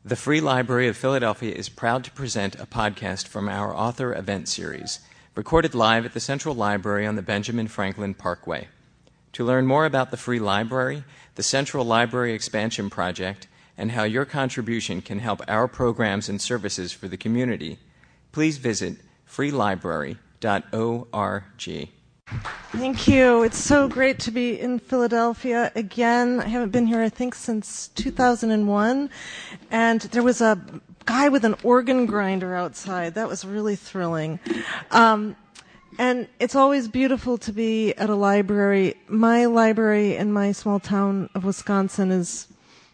The Free Library of Philadelphia is proud to present a podcast from our author event series, recorded live at the Central Library on the Benjamin Franklin Parkway. To learn more about the Free Library, the Central Library Expansion Project, and how your contribution can help our programs and services for the community, please visit freelibrary.org. Thank you. It's so great to be in Philadelphia again. I haven't been here, I think, since 2001. And there was a guy with an organ grinder outside. That was really thrilling. And it's always beautiful to be at a library. My library in my small town of Wisconsin is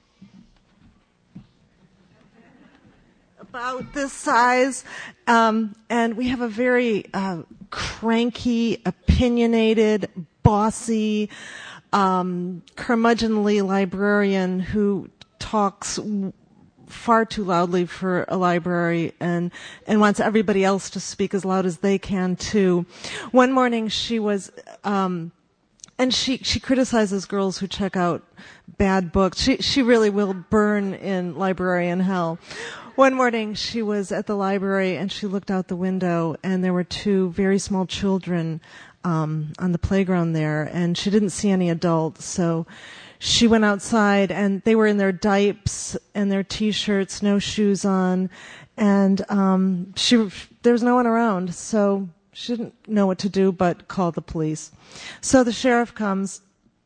about this size, and we have a very cranky, opinionated, bossy, curmudgeonly librarian who talks far too loudly for a library and wants everybody else to speak as loud as they can too. One morning she was and she criticizes girls who check out bad books. She really will burn in librarian hell. One morning she was at the library and she looked out the window and there were two very small children on the playground there, and she didn't see any adults, so she went outside and they were in their diapers and their t-shirts, no shoes on, and there was no one around, so she didn't know what to do but call the police. So the sheriff comes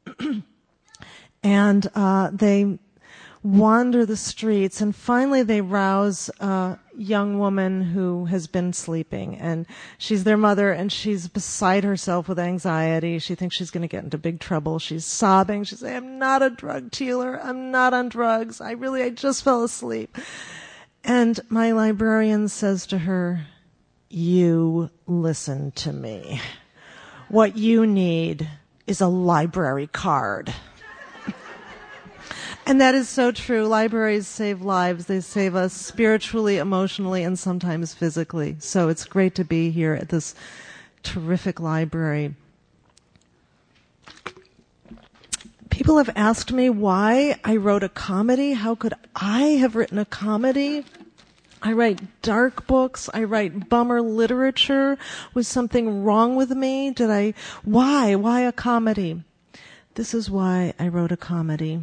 and they wander the streets, and finally they rouse a young woman who has been sleeping, and she's their mother, and she's beside herself with anxiety. She thinks she's going to get into big trouble. She's sobbing. She's saying, "I'm not a drug dealer. I'm not on drugs. I just fell asleep." And my librarian says to her, "You listen to me. What you need is a library card." And that is so true. Libraries save lives. They save us spiritually, emotionally, and sometimes physically. So it's great to be here at this terrific library. People have asked me why I wrote a comedy. How could I have written a comedy? I write dark books. I write bummer literature. Was something wrong with me? Why a comedy? This is why I wrote a comedy.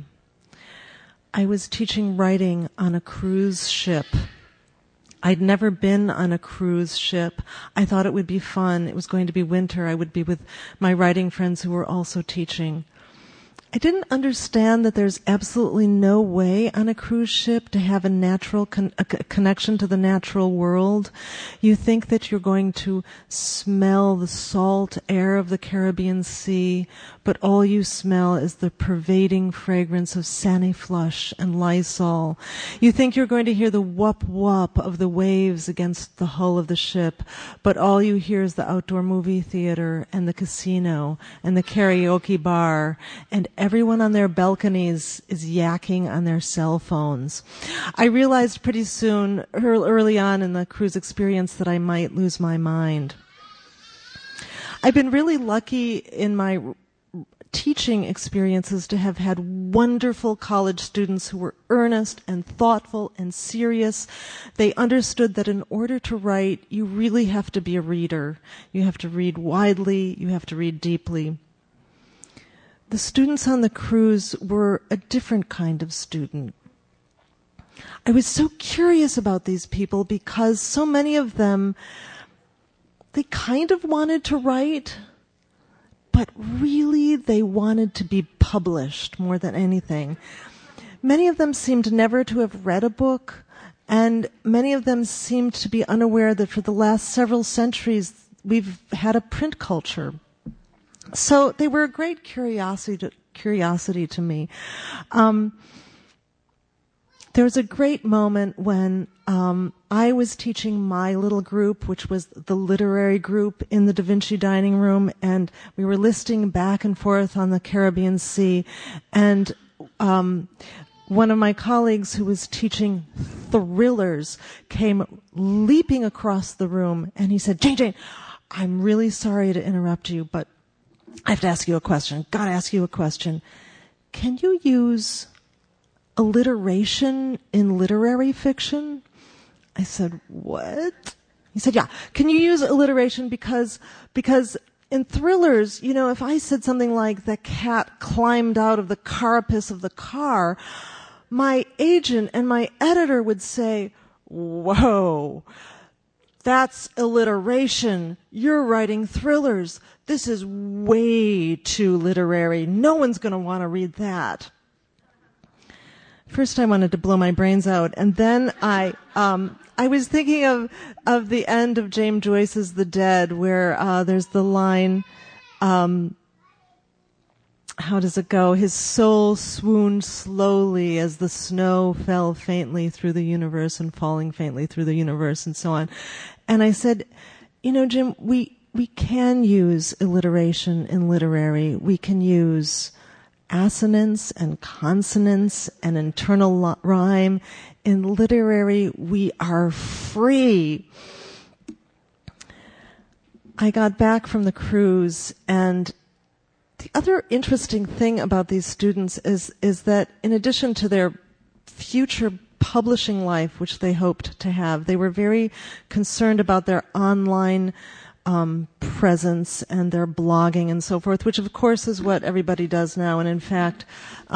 I was teaching writing on a cruise ship. I'd never been on a cruise ship. I thought it would be fun. It was going to be winter. I would be with my writing friends who were also teaching. I didn't understand that there's absolutely no way on a cruise ship to have a natural connection to the natural world. You think that you're going to smell the salt air of the Caribbean Sea, but all you smell is the pervading fragrance of Saniflush and Lysol. You think you're going to hear the whoop-whoop of the waves against the hull of the ship, but all you hear is the outdoor movie theater and the casino and the karaoke bar, and everyone on their balconies is yakking on their cell phones. I realized pretty soon, early on in the cruise experience, that I might lose my mind. I've been really lucky in my teaching experiences to have had wonderful college students who were earnest and thoughtful and serious. They understood that in order to write, you really have to be a reader. You have to read widely. You have to read deeply. The students on the cruise were a different kind of student. I was so curious about these people because so many of them, they kind of wanted to write, but really they wanted to be published more than anything. Many of them seemed never to have read a book, and many of them seemed to be unaware that for the last several centuries we've had a print culture. So they were a great curiosity to me. There was a great moment when I was teaching my little group, which was the literary group in the Da Vinci dining room, and we were listing back and forth on the Caribbean Sea, and one of my colleagues who was teaching thrillers came leaping across the room, and he said, Jane, I'm really sorry to interrupt you, but I have to ask you a question. Gotta ask you a question. Can you use alliteration in literary fiction? I said, what? He said, yeah. Can you use alliteration because in thrillers, if I said something like the cat climbed out of the carapace of the car, my agent and my editor would say, whoa, that's alliteration. You're writing thrillers. This is way too literary. No one's going to want to read that. First I wanted to blow my brains out, and then I was thinking of the end of James Joyce's The Dead, where there's the line, how does it go? His soul swooned slowly as the snow fell faintly through the universe and falling faintly through the universe, and so on. And I said, Jim, we can use alliteration in literary. We can use assonance and consonance and internal rhyme. In literary, we are free. I got back from the cruise, and the other interesting thing about these students is that in addition to their future publishing life, which they hoped to have, they were very concerned about their online presence and their blogging and so forth, which of course is what everybody does now. And in fact,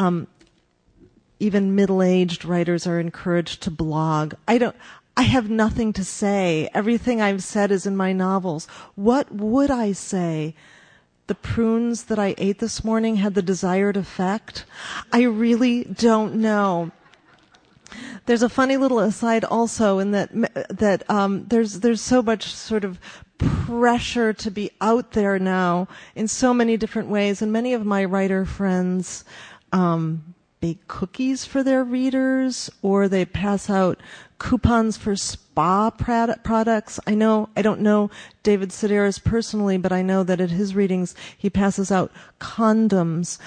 even middle-aged writers are encouraged to blog. I have nothing to say. Everything I've said is in my novels. What would I say? The prunes that I ate this morning had the desired effect? I really don't know. There's a funny little aside also in that there's so much sort of pressure to be out there now in so many different ways, and many of my writer friends bake cookies for their readers, or they pass out coupons for spa products. I don't know David Sedaris personally, but I know that at his readings he passes out condoms.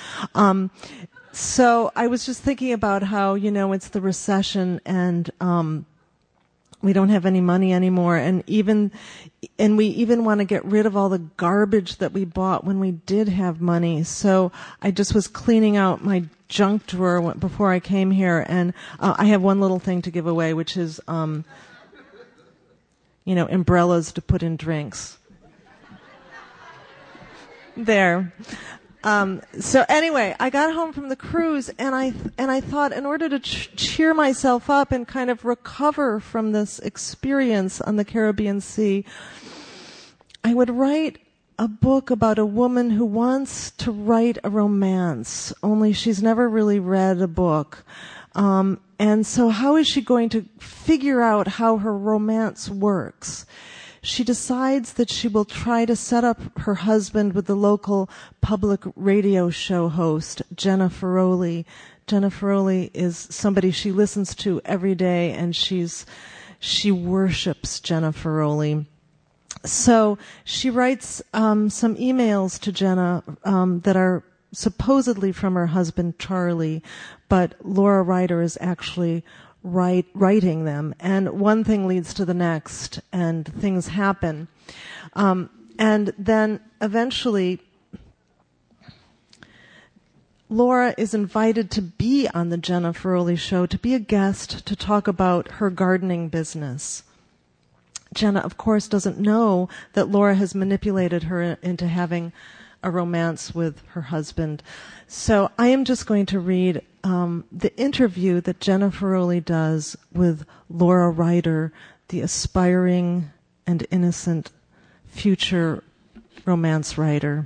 So I was just thinking about how, it's the recession and we don't have any money anymore, and we even want to get rid of all the garbage that we bought when we did have money. So I just was cleaning out my junk drawer before I came here, and I have one little thing to give away, which is umbrellas to put in drinks. There. So anyway, I got home from the cruise, and I thought, in order to cheer myself up and kind of recover from this experience on the Caribbean Sea, I would write a book about a woman who wants to write a romance, only she's never really read a book. And so how is she going to figure out how her romance works? She decides that she will try to set up her husband with the local public radio show host, Jenna Ferroli. Jenna Ferroli is somebody she listens to every day, and she worships Jenna Ferroli. So she writes some emails to Jenna that are supposedly from her husband, Charlie, but Laura Ryder is actually writing them, and one thing leads to the next, and things happen. And then eventually, Laura is invited to be on the Jenna Ferroli show, to be a guest, to talk about her gardening business. Jenna, of course, doesn't know that Laura has manipulated her into having a romance with her husband. So I am just going to read the interview that Jenna Ferroli does with Laura Ryder, the aspiring and innocent future romance writer.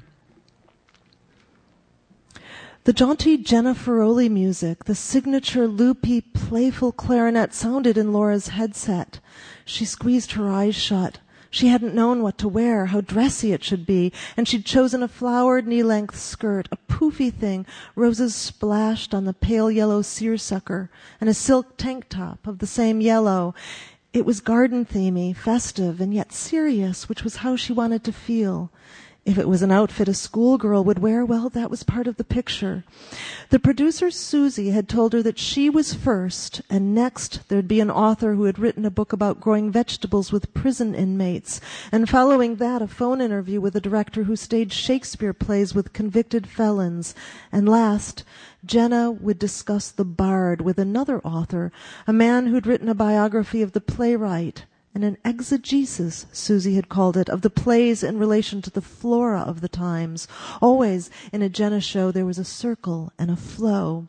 The jaunty Jenna Ferroli music, the signature loopy, playful clarinet sounded in Laura's headset. She squeezed her eyes shut. She hadn't known what to wear, how dressy it should be, and she'd chosen a flowered knee-length skirt, a poofy thing, roses splashed on the pale yellow seersucker, and a silk tank top of the same yellow. It was garden-themey, festive, and yet serious, which was how she wanted to feel. If it was an outfit a schoolgirl would wear, well, that was part of the picture. The producer, Susie, had told her that she was first, and next there'd be an author who had written a book about growing vegetables with prison inmates, and following that, a phone interview with a director who staged Shakespeare plays with convicted felons. And last, Jenna would discuss The Bard with another author, a man who'd written a biography of the playwright, and an exegesis, Susie had called it, of the plays in relation to the flora of the times. Always, in a Jenna show, there was a circle and a flow.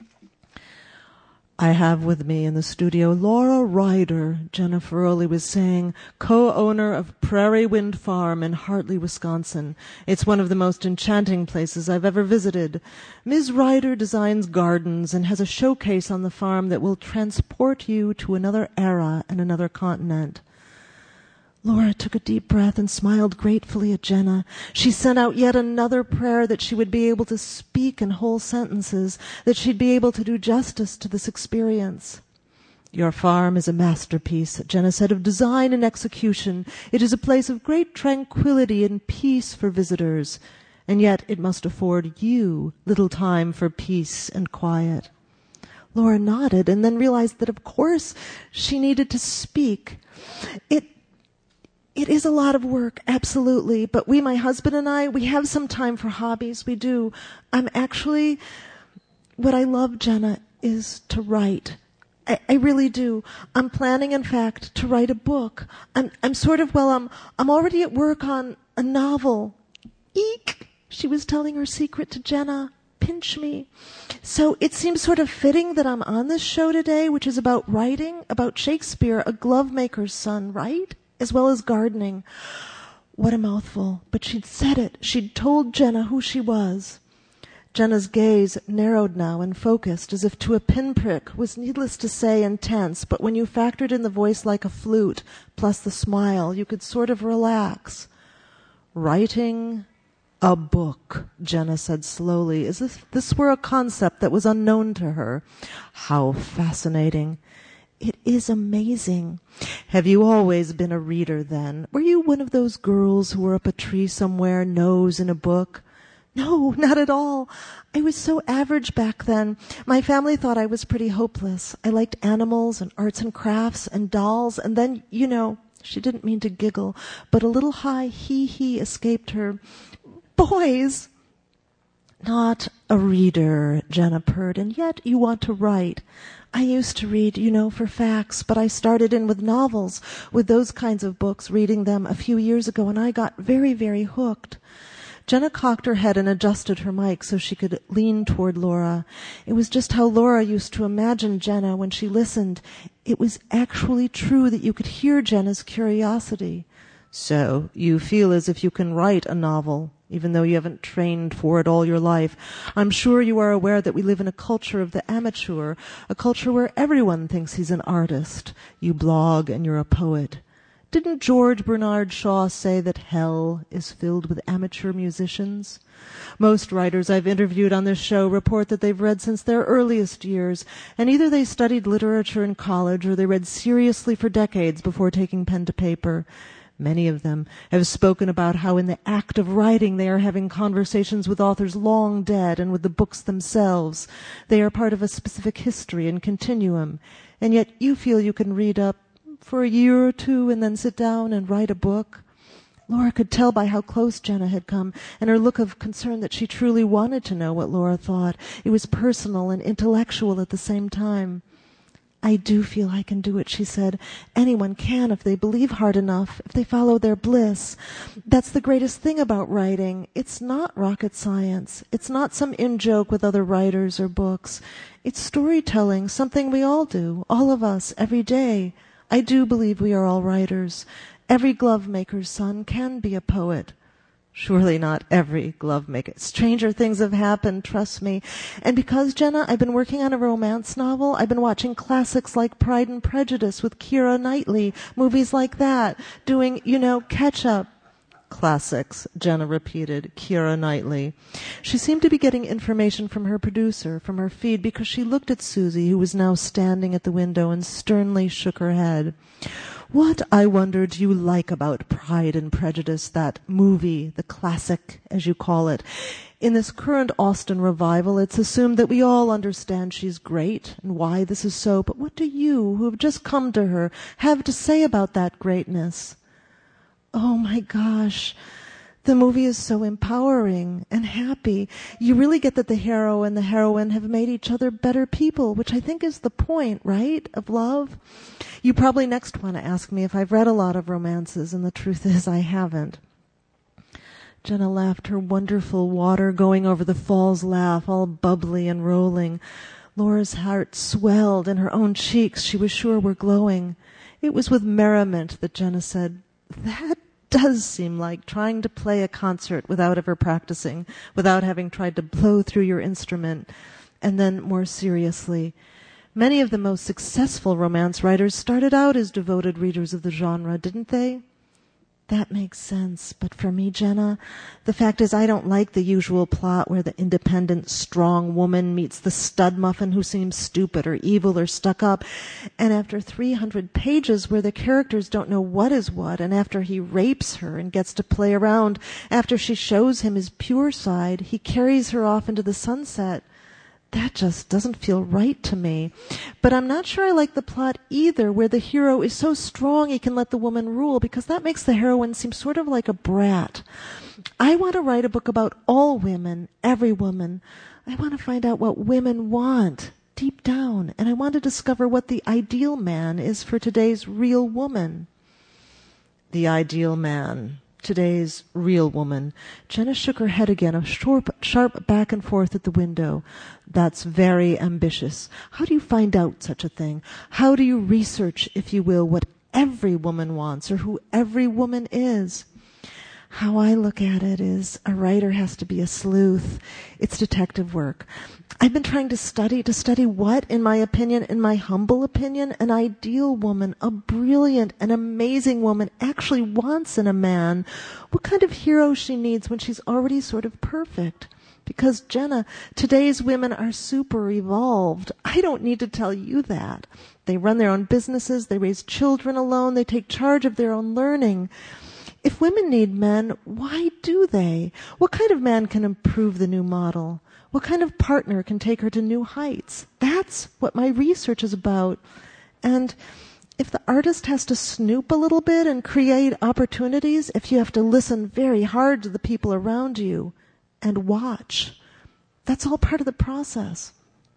I have with me in the studio Laura Ryder, Jenna Ferroli was saying, co-owner of Prairie Wind Farm in Hartley, Wisconsin. It's one of the most enchanting places I've ever visited. Ms. Ryder designs gardens and has a showcase on the farm that will transport you to another era and another continent. Laura took a deep breath and smiled gratefully at Jenna. She sent out yet another prayer that she would be able to speak in whole sentences, that she'd be able to do justice to this experience. Your farm is a masterpiece, Jenna said, of design and execution. It is a place of great tranquility and peace for visitors, and yet it must afford you little time for peace and quiet. Laura nodded and then realized that, of course, she needed to speak. It is a lot of work, absolutely, but we, my husband and I, we have some time for hobbies, we do. What I love, Jenna, is to write. I really do. I'm planning, in fact, to write a book. I'm already at work on a novel. Eek! She was telling her secret to Jenna. Pinch me. So it seems sort of fitting that I'm on this show today, which is about writing, about Shakespeare, a glovemaker's son, right? As well as gardening. What a mouthful. But she'd said it. She'd told Jenna who she was. Jenna's gaze narrowed now and focused as if to a pinprick, was needless to say intense, but when you factored in the voice like a flute, plus the smile, you could sort of relax. Writing a book, Jenna said slowly, as if this were a concept that was unknown to her. How fascinating. It is amazing. Have you always been a reader, then? Were you one of those girls who were up a tree somewhere, nose in a book? No, not at all. I was so average back then. My family thought I was pretty hopeless. I liked animals and arts and crafts and dolls, and then, she didn't mean to giggle, but a little high hee-hee escaped her. Boys! Not a reader, Jenna purred, and yet you want to write. I used to read, for facts, but I started in with novels, with those kinds of books, reading them a few years ago, and I got very, very hooked. Jenna cocked her head and adjusted her mic so she could lean toward Laura. It was just how Laura used to imagine Jenna when she listened. It was actually true that you could hear Jenna's curiosity. So, you feel as if you can write a novel, even though you haven't trained for it all your life. I'm sure you are aware that we live in a culture of the amateur, a culture where everyone thinks he's an artist. You blog and you're a poet. Didn't George Bernard Shaw say that hell is filled with amateur musicians? Most writers I've interviewed on this show report that they've read since their earliest years, and either they studied literature in college or they read seriously for decades before taking pen to paper. Many of them have spoken about how in the act of writing they are having conversations with authors long dead and with the books themselves. They are part of a specific history and continuum, and yet you feel you can read up for a year or two and then sit down and write a book. Laura could tell by how close Jenna had come and her look of concern that she truly wanted to know what Laura thought. It was personal and intellectual at the same time. I do feel I can do it, she said. Anyone can if they believe hard enough, if they follow their bliss. That's the greatest thing about writing. It's not rocket science. It's not some in-joke with other writers or books. It's storytelling, something we all do, all of us, every day. I do believe we are all writers. Every glovemaker's son can be a poet. Surely not every glovemaker. Stranger things have happened, trust me. And because, Jenna, I've been working on a romance novel, I've been watching classics like Pride and Prejudice with Keira Knightley, movies like that, doing, catch-up. Classics, Jenna repeated, Keira Knightley. She seemed to be getting information from her producer, from her feed, because she looked at Susie, who was now standing at the window, and sternly shook her head. What, I wonder, do you like about Pride and Prejudice, that movie, the classic, as you call it? In this current Austen revival, it's assumed that we all understand she's great and why this is so, but what do you, who have just come to her, have to say about that greatness? Oh my gosh. The movie is so empowering and happy. You really get that the hero and the heroine have made each other better people, which I think is the point, right, of love? You probably next want to ask me if I've read a lot of romances, and the truth is I haven't. Jenna laughed, her wonderful water going over the falls laugh, all bubbly and rolling. Laura's heart swelled, and her own cheeks, she was sure, were glowing. It was with merriment that Jenna said, "That does seem like trying to play a concert without ever practicing, without having tried to blow through your instrument." And then, more seriously, many of the most successful romance writers started out as devoted readers of the genre, didn't they? That makes sense. But for me, Jenna, the fact is I don't like the usual plot where the independent, strong woman meets the stud muffin who seems stupid or evil or stuck up. And after 300 pages where the characters don't know what is what, and after he rapes her and gets to play around, after she shows him his pure side, he carries her off into the sunset. That just doesn't feel right to me. But I'm not sure I like the plot either, where the hero is so strong he can let the woman rule, because that makes the heroine seem sort of like a brat. I want to write a book about all women, every woman. I want to find out what women want deep down, and I want to discover what the ideal man is for today's real woman. The ideal man. Today's real woman. Jenna shook her head again, a sharp back and forth at the window. That's very ambitious. How do you find out such a thing? How do you research, if you will, what every woman wants or who every woman is? How I look at it is a writer has to be a sleuth. It's detective work. I've been trying to study what, in my opinion, in my humble opinion, an ideal woman, a brilliant and amazing woman actually wants in a man, what kind of hero she needs when she's already sort of perfect. Because, Jenna, today's women are super evolved. I don't need to tell you that. They run their own businesses, they raise children alone, they take charge of their own learning. If women need men, why do they? What kind of man can improve the new model? What kind of partner can take her to new heights? That's what my research is about. And if the artist has to snoop a little bit and create opportunities, if you have to listen very hard to the people around you and watch, that's all part of the process.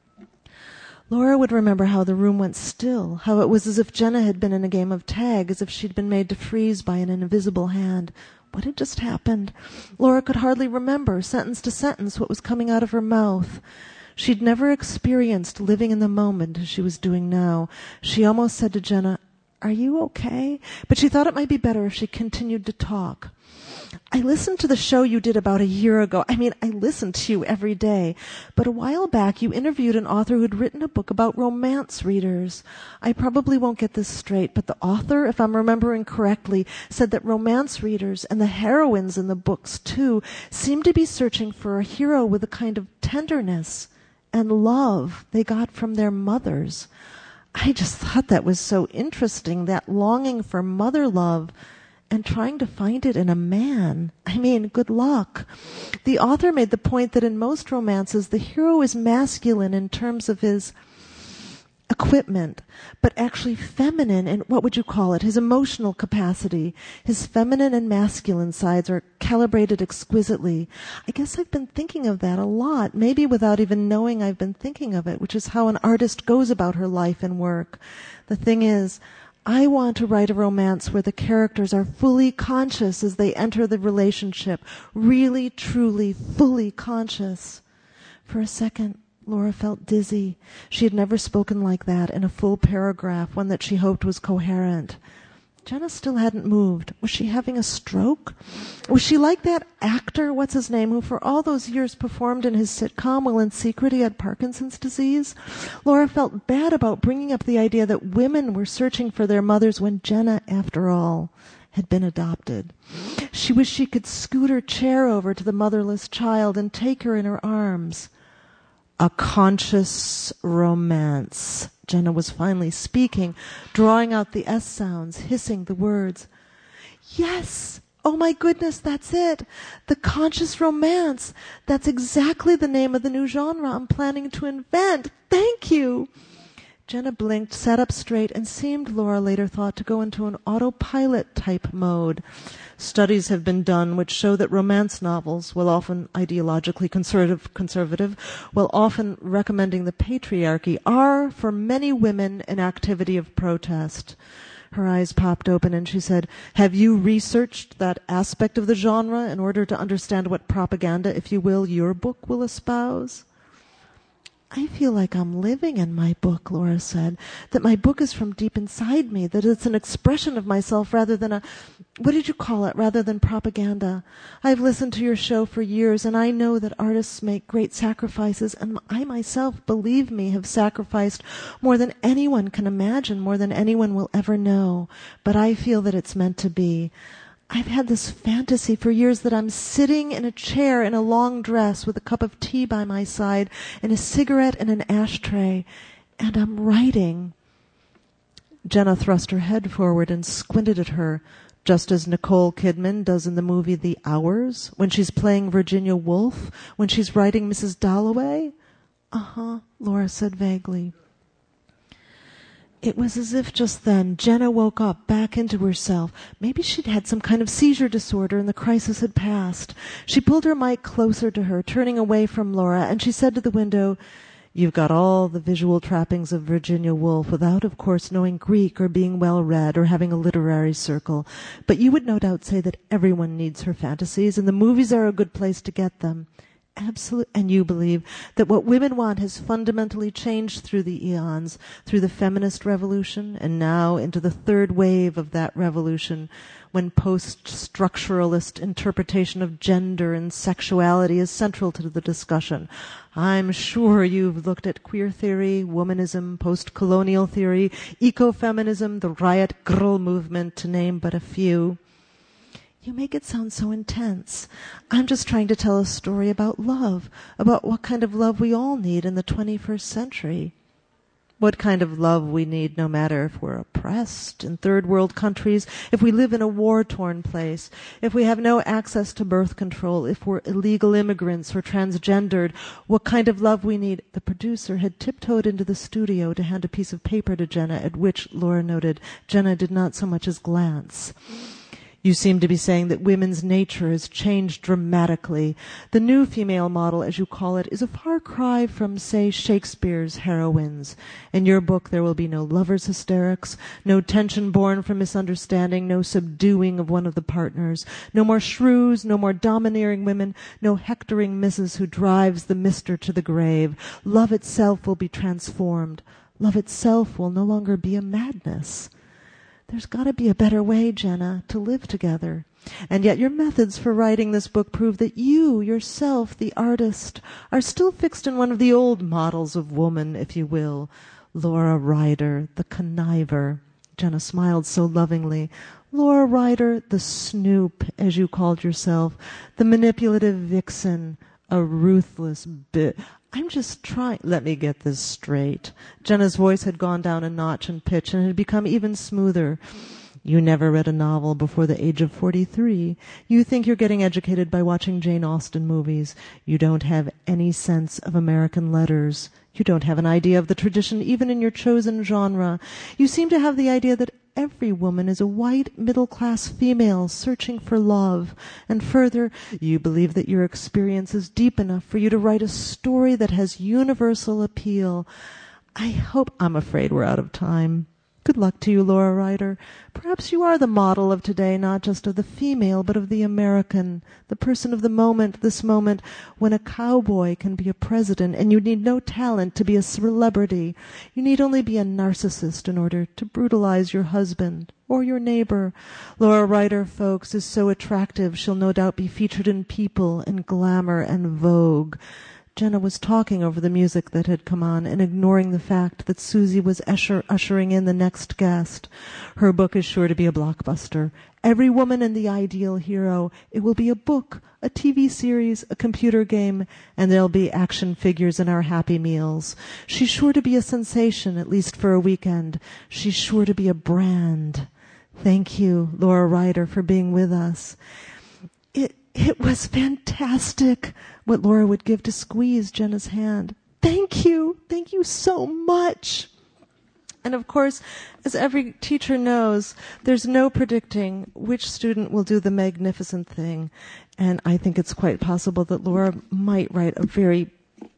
Laura would remember how the room went still, how it was as if Jenna had been in a game of tag, as if she'd been made to freeze by an invisible hand. What had just happened? Laura could hardly remember, sentence to sentence, what was coming out of her mouth. She'd never experienced living in the moment as she was doing now. She almost said to Jenna, "Are you okay?" But she thought it might be better if she continued to talk. "I listened to the show you did about a year ago. I listen to you every day. But a while back you interviewed an author who'd written a book about romance readers. I probably won't get this straight, but the author, if I'm remembering correctly, said that romance readers, and the heroines in the books too, seem to be searching for a hero with a kind of tenderness and love they got from their mothers. I just thought that was so interesting, that longing for mother love and trying to find it in a man. Good luck. The author made the point that in most romances, the hero is masculine in terms of his equipment, but actually feminine in, what would you call it, his emotional capacity. His feminine and masculine sides are calibrated exquisitely. I guess I've been thinking of that a lot, maybe without even knowing I've been thinking of it, which is how an artist goes about her life and work. The thing is, I want to write a romance where the characters are fully conscious as they enter the relationship, really, truly, fully conscious. For a second, Laura felt dizzy. She had never spoken like that in a full paragraph, one that she hoped was coherent. Jenna still hadn't moved. Was she having a stroke? Was she like that actor, what's his name, who for all those years performed in his sitcom while in secret he had Parkinson's disease? Laura felt bad about bringing up the idea that women were searching for their mothers when Jenna, after all, had been adopted. She wished she could scoot her chair over to the motherless child and take her in her arms. A conscious romance. Jenna was finally speaking, drawing out the S sounds, hissing the words. Yes! Oh my goodness, that's it! The conscious romance! That's exactly the name of the new genre I'm planning to invent! Thank you! Jenna blinked, sat up straight, and seemed, Laura later thought, to go into an autopilot-type mode. Studies have been done which show that romance novels, while often ideologically conservative, while often recommending the patriarchy, are, for many women, an activity of protest. Her eyes popped open and she said, "Have you researched that aspect of the genre in order to understand what propaganda, if you will, your book will espouse?" "I feel like I'm living in my book," Laura said, "that my book is from deep inside me, that it's an expression of myself rather than rather than propaganda. I've listened to your show for years, and I know that artists make great sacrifices, and I myself, believe me, have sacrificed more than anyone can imagine, more than anyone will ever know. But I feel that it's meant to be. I've had this fantasy for years that I'm sitting in a chair in a long dress with a cup of tea by my side and a cigarette and an ashtray, and I'm writing." Jenna thrust her head forward and squinted at her, just as Nicole Kidman does in the movie The Hours, when she's playing Virginia Woolf, when she's writing Mrs. Dalloway. "Uh-huh," Laura said vaguely. It was as if just then Jenna woke up, back into herself. Maybe she'd had some kind of seizure disorder and the crisis had passed. She pulled her mic closer to her, turning away from Laura, and she said to the window, "You've got all the visual trappings of Virginia Woolf, without, of course, knowing Greek or being well read or having a literary circle. But you would no doubt say that everyone needs her fantasies, and the movies are a good place to get them." Absolutely. And you believe that what women want has fundamentally changed through the eons, through the feminist revolution, and now into the third wave of that revolution, when post-structuralist interpretation of gender and sexuality is central to the discussion. I'm sure you've looked at queer theory, womanism, post-colonial theory, ecofeminism, the riot grrrl movement, to name but a few. You make it sound so intense. I'm just trying to tell a story about love, about what kind of love we all need in the 21st century. What kind of love we need no matter if we're oppressed in third world countries, if we live in a war-torn place, if we have no access to birth control, if we're illegal immigrants or transgendered, what kind of love we need. The producer had tiptoed into the studio to hand a piece of paper to Jenna, at which, Laura noted, Jenna did not so much as glance. You seem to be saying that women's nature has changed dramatically. The new female model, as you call it, is a far cry from, say, Shakespeare's heroines. In your book, there will be no lovers' hysterics, no tension born from misunderstanding, no subduing of one of the partners, no more shrews, no more domineering women, no hectoring missus who drives the mister to the grave. Love itself will be transformed. Love itself will no longer be a madness. There's got to be a better way, Jenna, to live together. And yet your methods for writing this book prove that you, yourself, the artist, are still fixed in one of the old models of woman, if you will. Laura Ryder, the conniver. Jenna smiled so lovingly. Laura Ryder, the snoop, as you called yourself, the manipulative vixen, a ruthless bit. I'm just trying. Let me get this straight. Jenna's voice had gone down a notch in pitch and had become even smoother. You never read a novel before the age of 43. You think you're getting educated by watching Jane Austen movies. You don't have any sense of American letters. You don't have an idea of the tradition even in your chosen genre. You seem to have the idea that every woman is a white, middle-class female searching for love. And further, you believe that your experience is deep enough for you to write a story that has universal appeal. I'm afraid we're out of time. Good luck to you, Laura Ryder. Perhaps you are the model of today, not just of the female, but of the American, the person of the moment, this moment, when a cowboy can be a president, and you need no talent to be a celebrity. You need only be a narcissist in order to brutalize your husband or your neighbor. Laura Ryder, folks, is so attractive, she'll no doubt be featured in People and Glamour and Vogue. Jenna was talking over the music that had come on and ignoring the fact that Susie was ushering in the next guest. Her book is sure to be a blockbuster. Every woman in the ideal hero. It will be a book, a TV series, a computer game, and there'll be action figures in our Happy Meals. She's sure to be a sensation, at least for a weekend. She's sure to be a brand. Thank you, Laura Ryder, for being with us. It was fantastic what Laura would give to squeeze Jenna's hand. Thank you. Thank you so much. And of course, as every teacher knows, there's no predicting which student will do the magnificent thing. And I think it's quite possible that Laura might write a very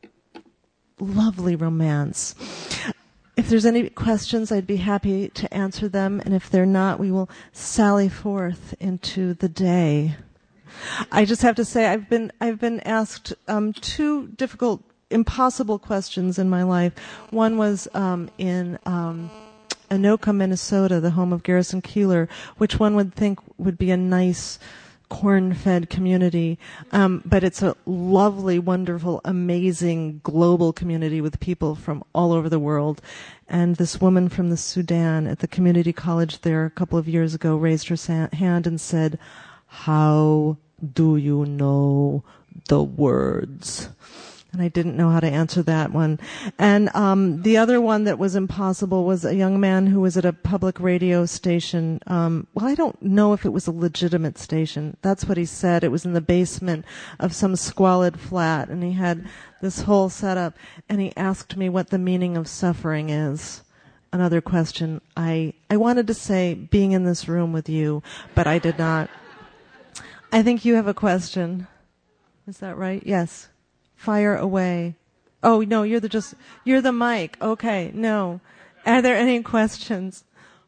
lovely romance. If there's any questions, I'd be happy to answer them. And if they're not, we will sally forth into the day. I just have to say I've been asked two difficult, impossible questions in my life. One was in Anoka, Minnesota, the home of Garrison Keillor, which one would think would be a nice corn-fed community, but it's a lovely, wonderful, amazing global community with people from all over the world. And this woman from the Sudan at the community college there a couple of years ago raised her hand and said, "How do you know the words?" And I didn't know how to answer that one. And the other one that was impossible was a young man who was at a public radio station. Well, I don't know if it was a legitimate station. That's what he said. It was in the basement of some squalid flat, and he had this whole setup. And he asked me what the meaning of suffering is. Another question. I wanted to say being in this room with you, but I did not. I think you have a question. Is that right? Yes. Fire away. Oh, no, you're the mic. Okay, no. Are there any questions?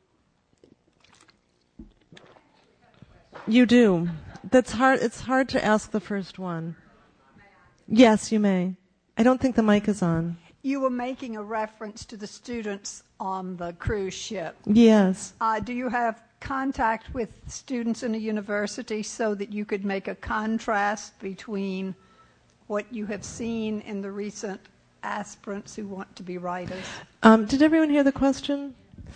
You do. That's hard. It's hard to ask the first one. Yes, you may. I don't think the mic is on. You were making a reference to the students on the cruise ship. Yes. Do you have contact with students in a university so that you could make a contrast between what you have seen in the recent aspirants who want to be writers? Did everyone hear the question?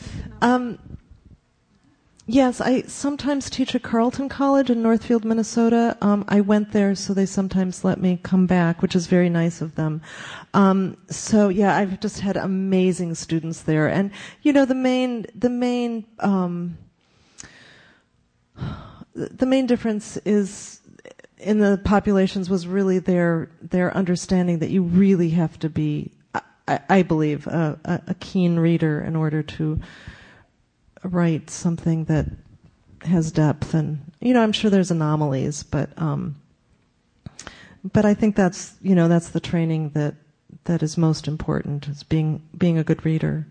Yes, I sometimes teach at Carleton College in Northfield, Minnesota. I went there, so they sometimes let me come back, which is very nice of them. So yeah, I've just had amazing students there, and you know, the main difference is in the populations was really their understanding that you really have to be, I believe, a keen reader in order to write something that has depth. And you know, I'm sure there's anomalies, but I think that's the training that is most important, is being a good reader.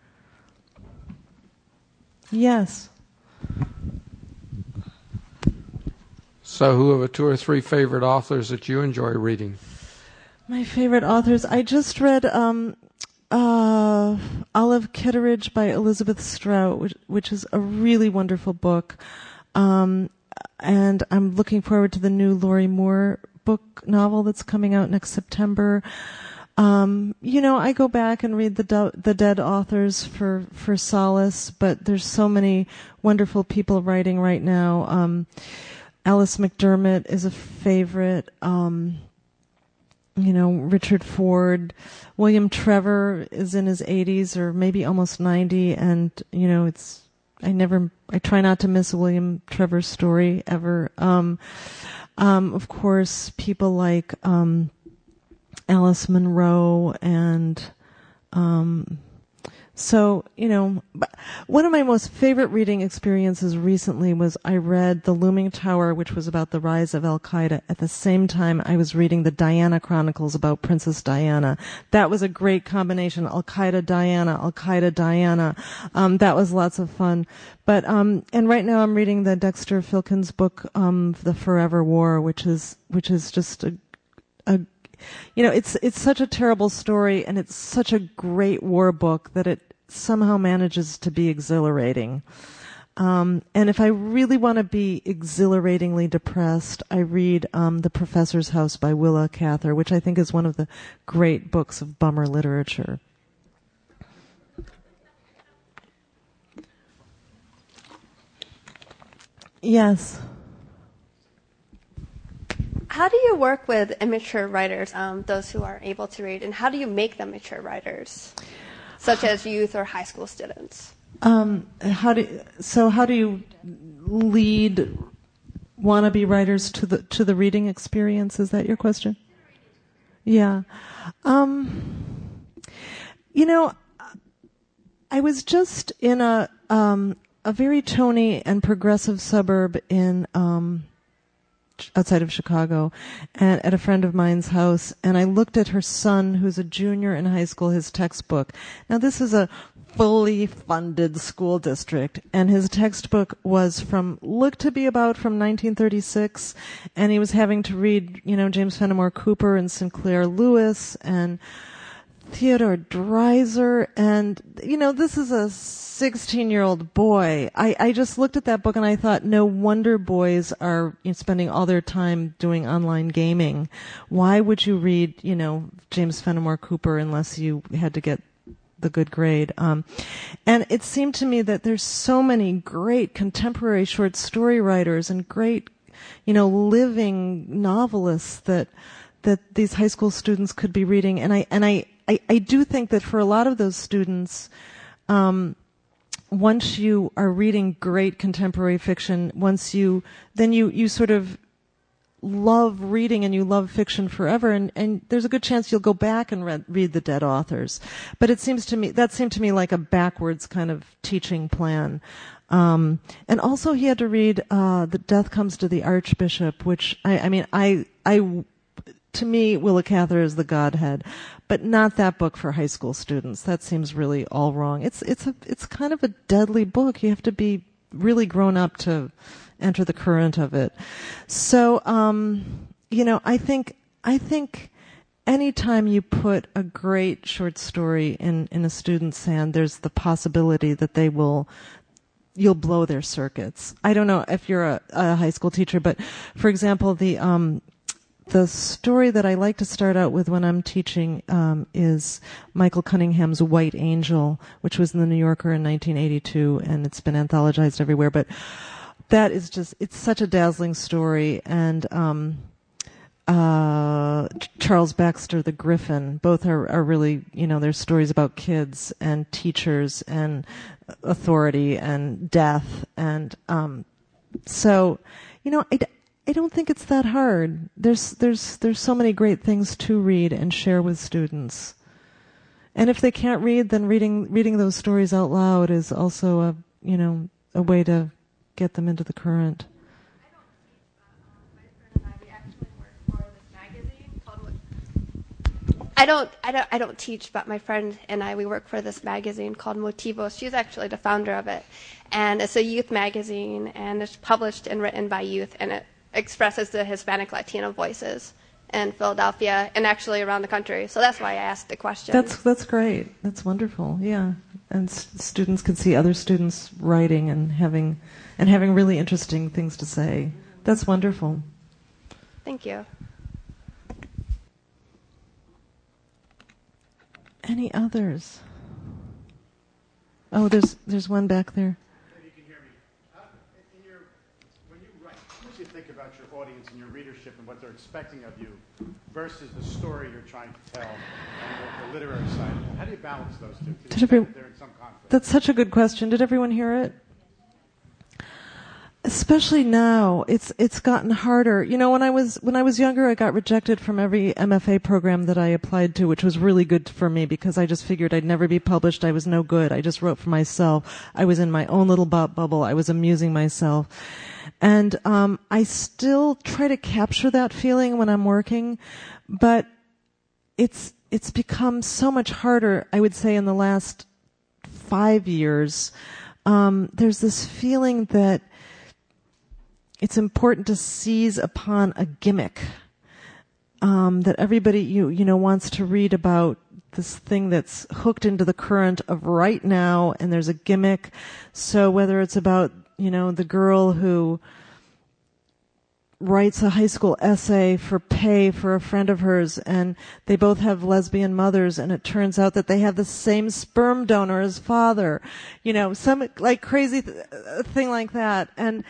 Yes. So who are the two or three favorite authors that you enjoy reading? My favorite authors. I just read Olive Kitteridge by Elizabeth Strout, which is a really wonderful book. And I'm looking forward to the new Lori Moore book novel that's coming out next September. I go back and read the dead authors for solace, but there's so many wonderful people writing right now. Alice McDermott is a favorite. Richard Ford. William Trevor is in his 80s or maybe almost 90, and I try not to miss a William Trevor story ever. Of course, people like Alice Munro, and one of my most favorite reading experiences recently was I read The Looming Tower, which was about the rise of Al-Qaeda. At the same time, I was reading the Diana Chronicles about Princess Diana. That was a great combination. Al-Qaeda, Diana. That was lots of fun. But, and right now I'm reading the Dexter Filkins book, The Forever War, which is just it's such a terrible story, and it's such a great war book that it somehow manages to be exhilarating. And if I really want to be exhilaratingly depressed, I read The Professor's House by Willa Cather, which I think is one of the great books of bummer literature. Yes. How do you work with immature writers, those who are able to read, and how do you make them mature writers, such as youth or high school students? How do you lead wannabe writers to the reading experience? Is that your question? Yeah. I was just in a very Tony and progressive suburb in outside of Chicago, and at a friend of mine's house, and I looked at her son, who's a junior in high school, his textbook. Now, this is a fully funded school district, and his textbook looked to be about from 1936, and he was having to read, James Fenimore Cooper and Sinclair Lewis and Theodore Dreiser, and, this is a 16-year-old boy. I just looked at that book and I thought, no wonder boys are spending all their time doing online gaming. Why would you read, James Fenimore Cooper unless you had to get the good grade? And it seemed to me that there's so many great contemporary short story writers and great, living novelists that these high school students could be reading. And I do think that for a lot of those students, once you are reading great contemporary fiction, then you sort of love reading and you love fiction forever, and there's a good chance you'll go back and read the dead authors. But that seemed to me like a backwards kind of teaching plan. And also he had to read The Death Comes to the Archbishop, which to me, Willa Cather is the Godhead, but not that book for high school students. That seems really all wrong. It's kind of a deadly book. You have to be really grown up to enter the current of it. So, I think anytime you put a great short story in a student's hand, there's the possibility that you'll blow their circuits. I don't know if you're a high school teacher, but for example, the story that I like to start out with when I'm teaching is Michael Cunningham's White Angel, which was in the New Yorker in 1982, and it's been anthologized everywhere. But that is it's such a dazzling story. And Charles Baxter, The Griffin, both are really, they're stories about kids and teachers and authority and death. And I don't think it's that hard. There's so many great things to read and share with students. And if they can't read, then reading those stories out loud is also a way to get them into the current. I don't teach, but my friend and I, we work for this magazine called Motivos. She's actually the founder of it. And it's a youth magazine, and it's published and written by youth, and it expresses the Hispanic Latino voices in Philadelphia and actually around the country. So that's why I asked the question. That's great. That's wonderful. Yeah. And students can see other students writing and having really interesting things to say. That's wonderful. Thank you. Any others? Oh, there's one back there. Maybe you can hear me. When you write, how much do you think about your audience and your readership and what they're expecting of you versus the story you're trying to tell and the literary side of it? How do you balance those two? They're in some conflict. That's such a good question. Did everyone hear it? Especially now, it's gotten harder. When I was younger, I got rejected from every MFA program that I applied to, which was really good for me because I just figured I'd never be published. I was no good. I just wrote for myself. I was in my own little bubble. I was amusing myself. And I still try to capture that feeling when I'm working, but it's become so much harder, I would say, in the last 5 years. There's this feeling that it's important to seize upon a gimmick, that everybody wants to read about this thing that's hooked into the current of right now, and there's a gimmick. So whether it's about, the girl who writes a high school essay for pay for a friend of hers, and they both have lesbian mothers, and it turns out that they have the same sperm donor as father, some like crazy thing like that, and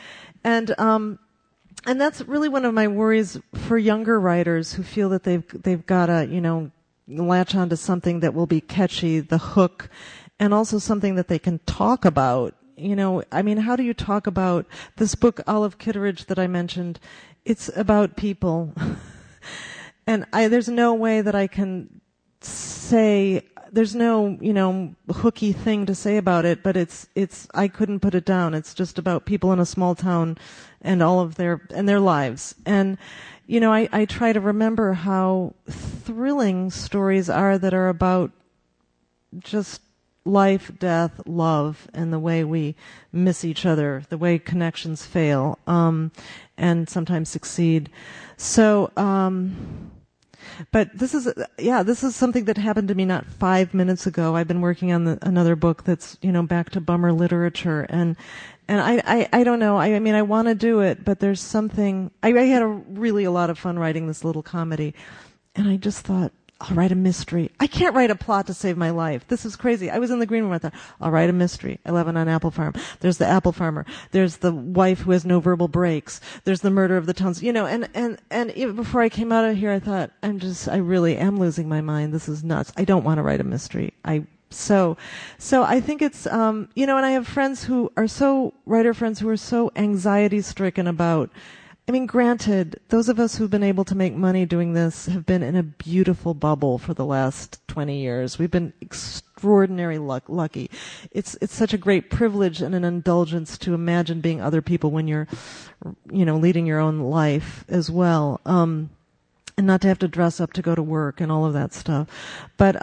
that's really one of my worries for younger writers who feel that they've got to latch onto something that will be catchy, the hook, and also something that they can talk about. How do you talk about this book, Olive Kitteridge, that I mentioned? It's about people. And there's no way that I can say, there's no, hooky thing to say about it, but I couldn't put it down. It's just about people in a small town and all of their lives. And, I try to remember how thrilling stories are that are about just life, death, love, and the way we miss each other, the way connections fail, and sometimes succeed. So, but this is something that happened to me not 5 minutes ago. I've been working on another book that's, back to bummer literature, and I don't know. I want to do it, but there's something. I had a lot of fun writing this little comedy, and I just thought, I'll write a mystery. I can't write a plot to save my life. This is crazy. I was in the green room. I thought, I'll write a mystery. 11 on Apple Farm. There's the apple farmer. There's the wife who has no verbal breaks. There's the murder of the towns. And even before I came out of here, I thought, I really am losing my mind. This is nuts. I don't want to write a mystery. So I think it's, and I have friends writer friends who are so anxiety stricken about, granted, those of us who've been able to make money doing this have been in a beautiful bubble for the last 20 years. We've been extraordinarily lucky. It's such a great privilege and an indulgence to imagine being other people when you're, leading your own life as well. And not to have to dress up to go to work and all of that stuff. But,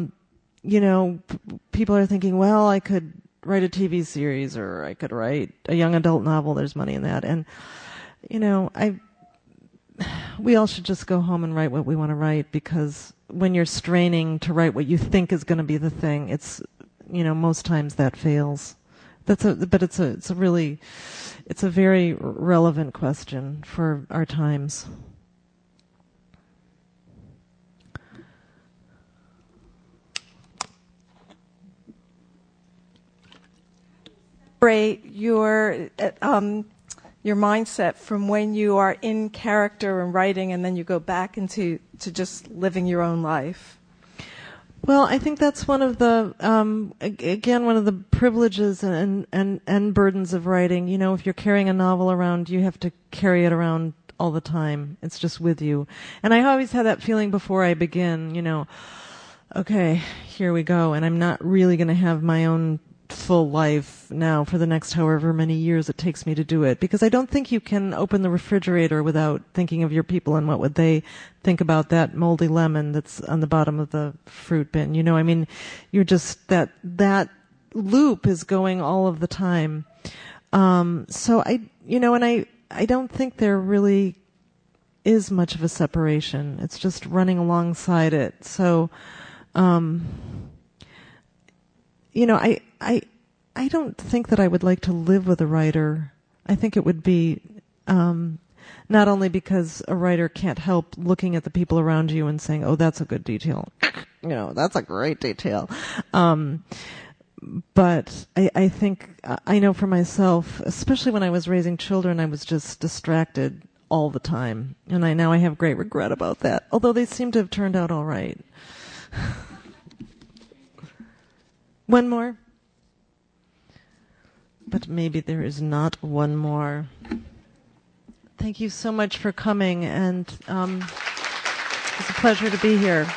people are thinking, well, I could write a TV series or I could write a young adult novel. There's money in that. And, we all should just go home and write what we want to write, because when you're straining to write what you think is going to be the thing, it's, most times that fails. But it's a very relevant question for our times. Separate your mindset from when you are in character and writing, and then you go back into just living your own life? Well, I think that's one of the one of the privileges and burdens of writing. If you're carrying a novel around, you have to carry it around all the time. It's just with you. And I always had that feeling before I begin, okay, here we go, and I'm not really going to have my own full life now for the next however many years it takes me to do it, because I don't think you can open the refrigerator without thinking of your people and what would they think about that moldy lemon that's on the bottom of the fruit bin. You're just that loop is going all of the time. So I don't think there really is much of a separation. It's just running alongside it. So, I don't think that I would like to live with a writer. I think it would be, not only because a writer can't help looking at the people around you and saying, oh, that's a good detail. That's a great detail. But I think, I know for myself, especially when I was raising children, I was just distracted all the time. And now I have great regret about that, although they seem to have turned out all right. One more? But maybe there is not one more. Thank you so much for coming, and it's a pleasure to be here.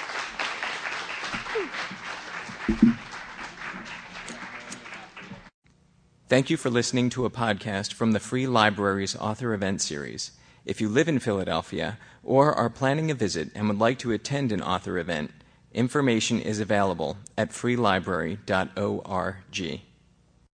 Thank you for listening to a podcast from the Free Library's Author Event Series. If you live in Philadelphia or are planning a visit and would like to attend an author event, information is available at freelibrary.org.